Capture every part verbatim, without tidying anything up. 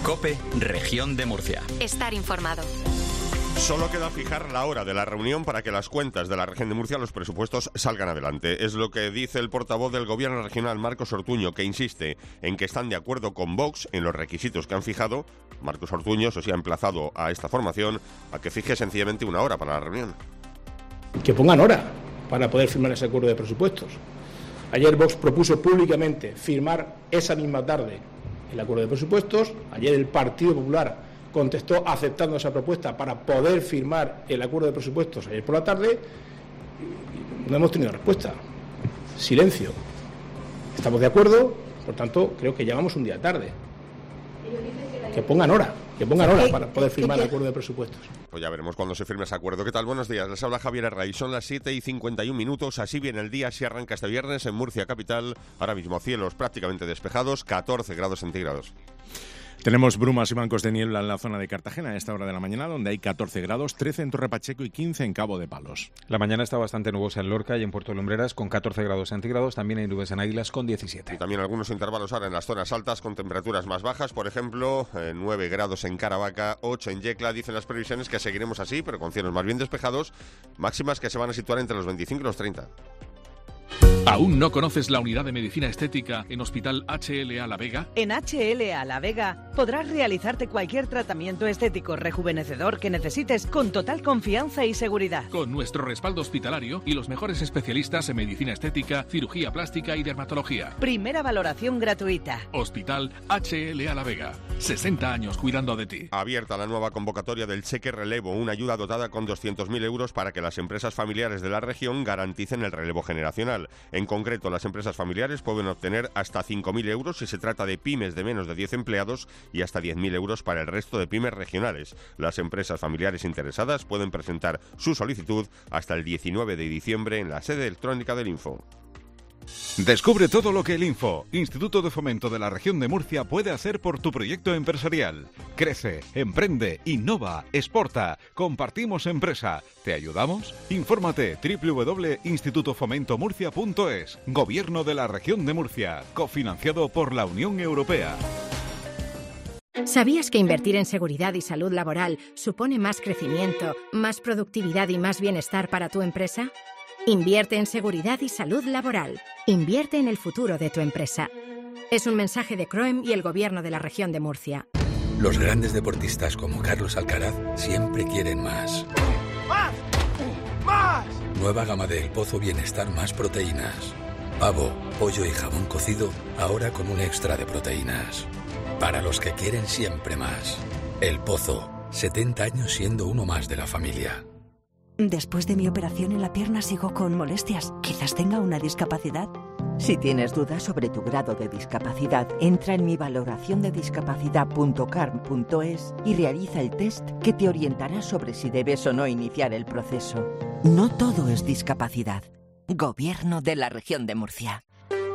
COPE, Región de Murcia. Estar informado. Solo queda fijar la hora de la reunión para que las cuentas de la Región de Murcia, los presupuestos, salgan adelante. Es lo que dice el portavoz del Gobierno regional, Marcos Ortuño, que insiste en que están de acuerdo con Vox en los requisitos que han fijado. Marcos Ortuño, eso sí, ha emplazado a esta formación a que fije sencillamente una hora para la reunión. Que pongan hora para poder firmar ese acuerdo de presupuestos. Ayer Vox propuso públicamente firmar esa misma tarde el acuerdo de presupuestos. Ayer el Partido Popular contestó aceptando esa propuesta para poder firmar el acuerdo de presupuestos ayer por la tarde. No hemos tenido respuesta. Silencio. Estamos de acuerdo, por tanto, creo que llevamos un día tarde. Que pongan hora, que pongan hora para poder firmar el acuerdo de presupuestos. Pues ya veremos cuando se firme ese acuerdo. ¿Qué tal? Buenos días. Les habla Javier Herray. Son las siete y cincuenta y un minutos. Así viene el día, así arranca este viernes en Murcia capital. Ahora mismo cielos prácticamente despejados, catorce grados centígrados. Tenemos brumas y bancos de niebla en la zona de Cartagena a esta hora de la mañana, donde hay catorce grados, trece en Torre Pacheco y quince en Cabo de Palos. La mañana está bastante nubosa en Lorca y en Puerto Lumbreras con catorce grados centígrados. También hay nubes en Águilas con diecisiete. Y también algunos intervalos ahora en las zonas altas con temperaturas más bajas. Por ejemplo, eh, nueve grados en Caravaca, ocho en Yecla. Dicen las previsiones que seguiremos así, pero con cielos más bien despejados. Máximas que se van a situar entre los veinticinco y los treinta. ¿Aún no conoces la unidad de medicina estética en Hospital H L A La Vega? En H L A La Vega podrás realizarte cualquier tratamiento estético rejuvenecedor que necesites con total confianza y seguridad. Con nuestro respaldo hospitalario y los mejores especialistas en medicina estética, cirugía plástica y dermatología. Primera valoración gratuita. Hospital H L A La Vega. sesenta años cuidando de ti. Abierta la nueva convocatoria del cheque relevo, una ayuda dotada con doscientos mil euros para que las empresas familiares de la región garanticen el relevo generacional. En concreto, las empresas familiares pueden obtener hasta cinco mil euros si se trata de pymes de menos de diez empleados y hasta diez mil euros para el resto de pymes regionales. Las empresas familiares interesadas pueden presentar su solicitud hasta el diecinueve de diciembre en la sede electrónica del Info. Descubre todo lo que el Info, Instituto de Fomento de la Región de Murcia, puede hacer por tu proyecto empresarial. Crece, emprende, innova, exporta. Compartimos empresa. ¿Te ayudamos? Infórmate doble u doble u doble punto instituto fomento murcia punto es. Gobierno de la Región de Murcia. Cofinanciado por la Unión Europea. ¿Sabías que invertir en seguridad y salud laboral supone más crecimiento, más productividad y más bienestar para tu empresa? Invierte en seguridad y salud laboral. Invierte en el futuro de tu empresa. Es un mensaje de CROEM y el Gobierno de la Región de Murcia. Los grandes deportistas como Carlos Alcaraz siempre quieren más. ¡Más! ¡Más! Nueva gama de El Pozo Bienestar Más Proteínas. Pavo, pollo y jamón cocido, ahora con un extra de proteínas. Para los que quieren siempre más. El Pozo, setenta años siendo uno más de la familia. Después de mi operación en la pierna sigo con molestias. Quizás tenga una discapacidad. Si tienes dudas sobre tu grado de discapacidad, entra en mi valoración de discapacidad punto carm punto es y realiza el test que te orientará sobre si debes o no iniciar el proceso. No todo es discapacidad. Gobierno de la Región de Murcia.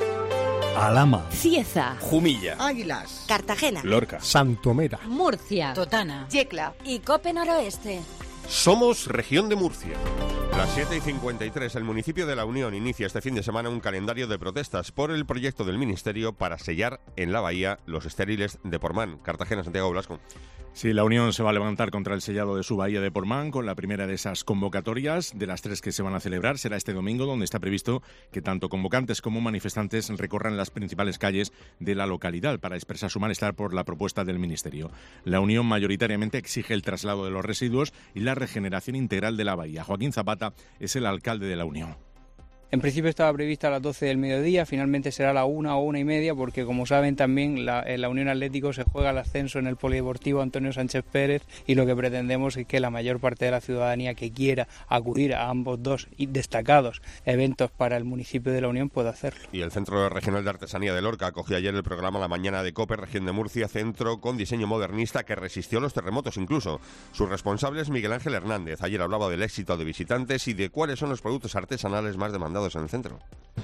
Alhama, Cieza, Jumilla, Águilas, Cartagena, Lorca, Santomera, Murcia, Totana, Yecla y Cope Noroeste. Somos Región de Murcia. Las siete y cincuenta y tres, el municipio de La Unión inicia este fin de semana un calendario de protestas por el proyecto del Ministerio para sellar en la bahía los estériles de Portmán. Cartagena, Santiago Blasco. Sí, la Unión se va a levantar contra el sellado de su bahía de Portmán con la primera de esas convocatorias. De las tres que se van a celebrar será este domingo, donde está previsto que tanto convocantes como manifestantes recorran las principales calles de la localidad para expresar su malestar por la propuesta del Ministerio. La Unión mayoritariamente exige el traslado de los residuos y la regeneración integral de la bahía. Joaquín Zapata es el alcalde de la Unión. En principio estaba prevista a las doce del mediodía, finalmente será a la una o una y media, porque como saben también la, la Unión Atlético se juega el ascenso en el Polideportivo Antonio Sánchez Pérez y lo que pretendemos es que la mayor parte de la ciudadanía que quiera acudir a ambos dos y destacados eventos para el municipio de la Unión pueda hacerlo. Y el Centro Regional de Artesanía de Lorca acogió ayer el programa La Mañana de COPE, Región de Murcia, centro con diseño modernista que resistió los terremotos incluso. Su responsable es Miguel Ángel Hernández. Ayer hablaba del éxito de visitantes y de cuáles son los productos artesanales más demandados en el centro.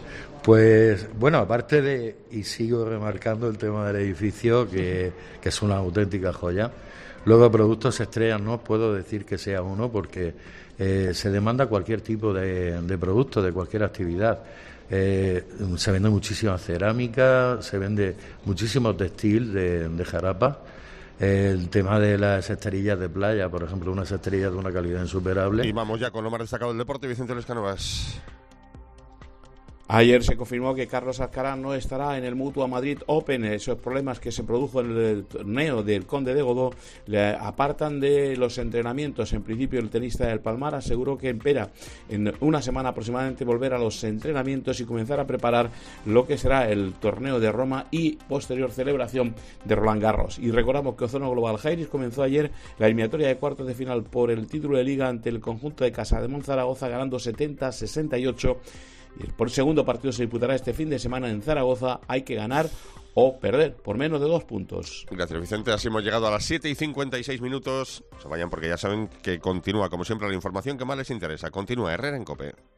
Pues bueno, aparte de, y sigo remarcando el tema del edificio, que, que es una auténtica joya. Luego, productos estrellas no puedo decir que sea uno, porque eh, se demanda cualquier tipo de, de producto, de cualquier actividad. Eh, se vende muchísima cerámica, se vende muchísimo textil de, de jarapa. el tema de las esterillas de playa, por ejemplo, unas esterillas de una calidad insuperable. Y vamos ya con lo más destacado del deporte, Vicente Lescanovas. Ayer se confirmó que Carlos Alcaraz no estará en el Mutua Madrid Open. Esos problemas que se produjo en el torneo del Conde de Godó le apartan de los entrenamientos. En principio, el tenista del Palmar aseguró que espera en una semana aproximadamente volver a los entrenamientos y comenzar a preparar lo que será el torneo de Roma y posterior celebración de Roland Garros. Y recordamos que Ozono Global Jairis comenzó ayer la eliminatoria de cuartos de final por el título de liga ante el conjunto de Casademont Zaragoza, ganando setenta a sesenta y ocho. Y el por segundo partido se disputará este fin de semana en Zaragoza. Hay que ganar o perder por menos de dos puntos. Gracias, Vicente. Así hemos llegado a las siete y cincuenta y seis minutos. Se vayan porque ya saben que continúa, como siempre, la información que más les interesa. Continúa Herrera en COPE.